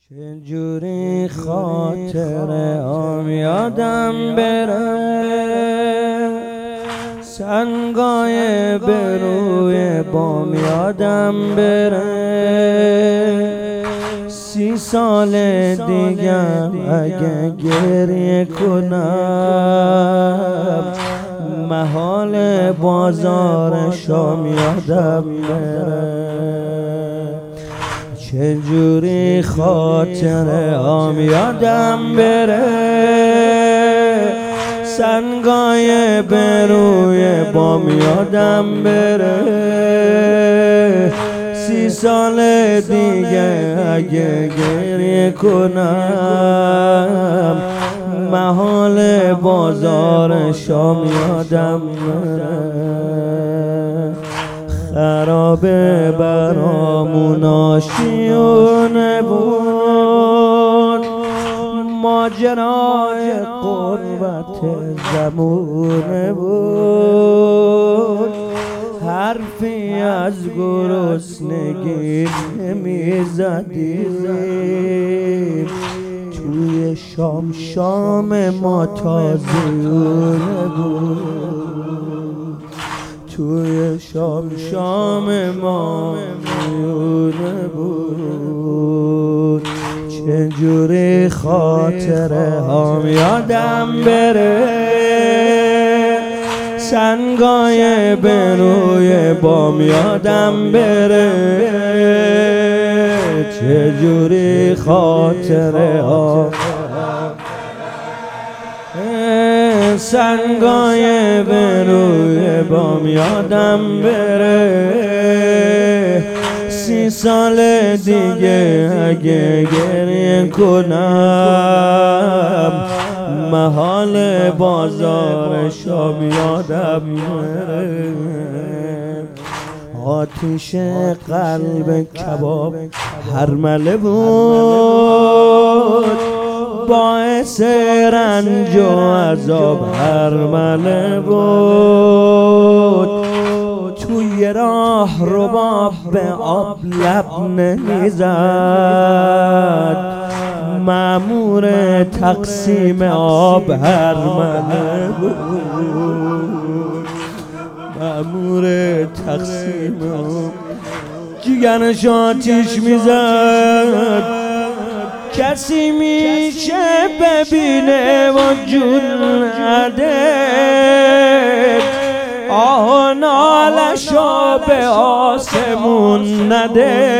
چجوری خاطر آم یادم بره، سنگای به روی بام یادم بره. 30 سال دیگه اگه گریه کنم، محال بازار شام یادم بره. چجوری خاطر آم یادم بره، سنگای به روی بام یادم بره. 30 سال دیگه اگه گریه کنم، محال بازار شام یادم بره. خرابه برامون آشیونه بود، ماجرای قربت زمونه بود. حرفی از گرسنگی نمیزدیم، توی شام ما تازیونه بود. توی شام ما میونه بود. چجوری خاطر هم یادم بره، سنگای به روی بام یادم بره. چجوری خاطر هم سنگای به روی بام یادم بره. 30 سال دیگه اگه گریه کنم، محال بازار شام یادم بره. آتش قلب کباب هرمله بود، باعث رنج و عذاب هرمله بود. توی راه رباب به آب لب نمیزد، مأمور تقسیم آب هرمله بود. مأمور تقسیم آب جیگرش آتیش میزد، کسی میشه ببینه و جون نده. آه نالشو به آسمون نده.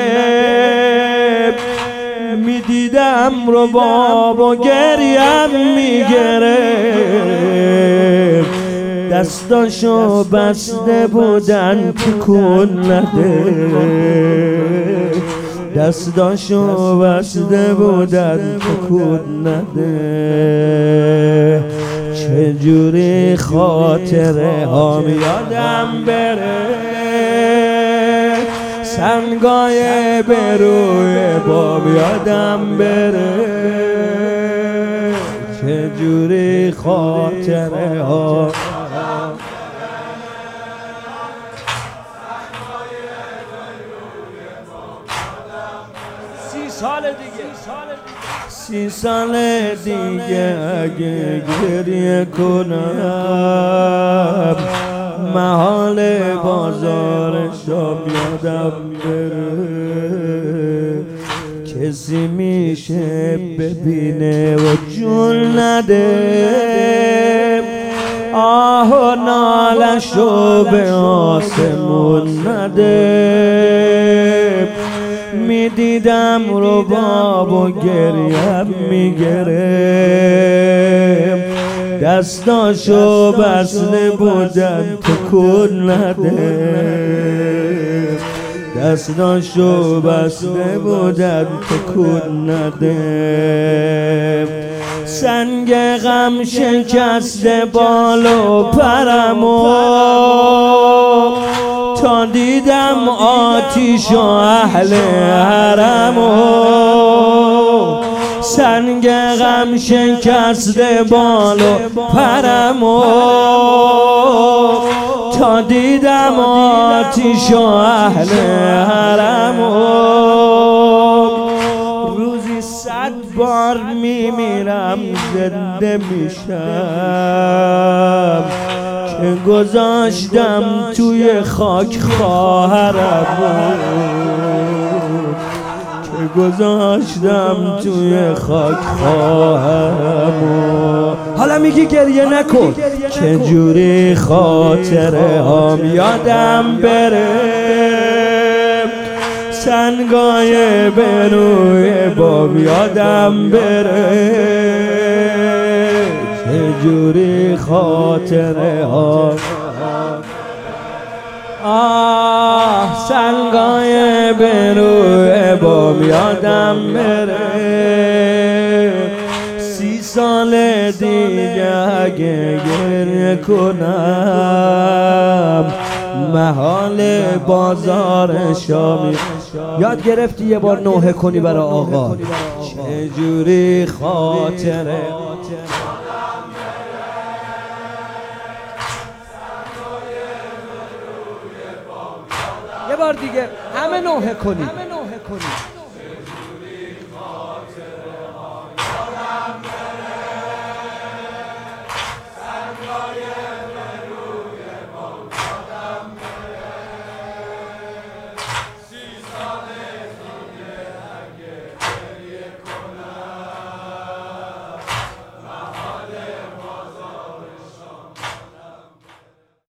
میدیدم رباب و گریم میگرفت، دستاشو بسته بودن تکون نده. دستاشو بسته بودن تکون نده. چجوری خاطر هم یادم بره، سنگای به روی بام یادم بره. چجوری خاطر هم 30 سال دیگه اگه گریه کنم، محال بازار شام یادم بره. کسی میشه ببینه و جون نده. آه و نالشو به آسمون نده. میدیدم رباب و گریم میگرم، دستاشو بسته بودن تکون نده. دستاشو بسته بودن تکون نده. سنگ غم شکسته بال و پرمو، تا دیدم آتیش و اهل حرمو. سنگ غم شکسته بال و پرمو، تا دیدم آتیش و اهل حرمو. روزی 100 بار میمیرم زنده میشم که گذاشتم توی خاک خواهرم که گذاشتم توی خاک خواهرم. حالا میگی گریه نکن، چجوری خاطره هام یادم بره، سنگای به روی بام یادم بره، چجوری خاطره ها سنگای به روی بام یادم بره. 30 سال دیگه اگه گریه کنم محال بازار شامی. یاد گرفتی یه بار نوحه کنی برای آقا، چجوری خاطره یه بار دیگه همه نوحه کنی.